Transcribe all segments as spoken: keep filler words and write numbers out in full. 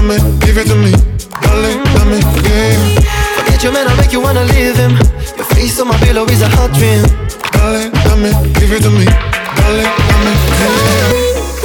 dame, give it to me. Dale, dame, yeah. Forget your man, I'll make you wanna leave him. Your face on my pillow is a hot dream. Dale, dame, give it to me. Dale, dame, yeah.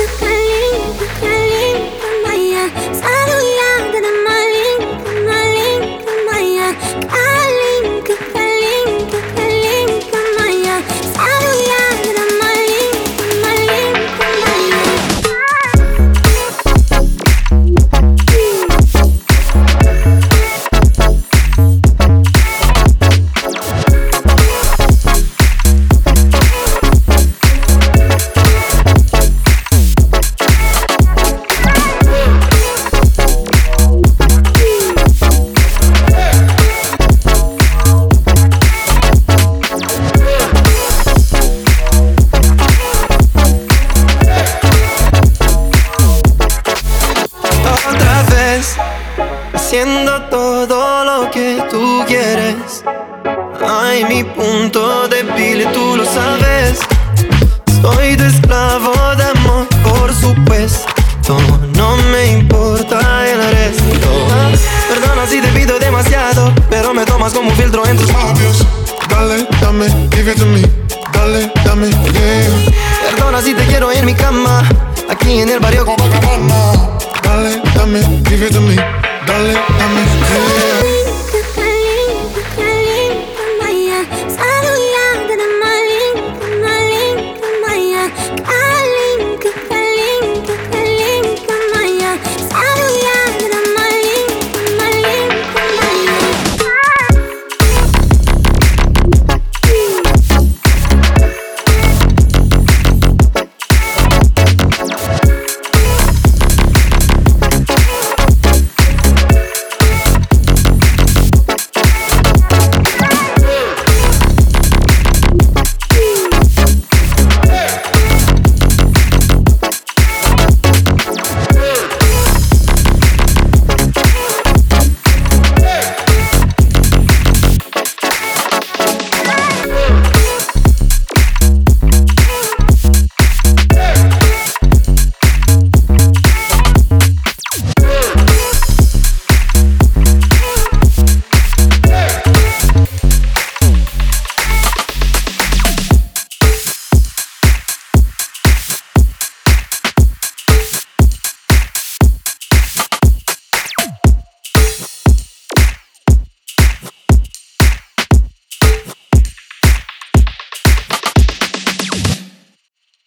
Haciendo todo lo que tú quieres. Ay, mi punto débil, tú lo sabes. Soy tu esclavo de amor, por supuesto. No me importa el resto. Perdona si te pido demasiado, pero me tomas como un filtro en tus labios. Dale, dame, give it to me. Dale, dame, yeah. Perdona si te quiero en mi cama, aquí en el barrio Copacabana. Dale, dame, give it to me.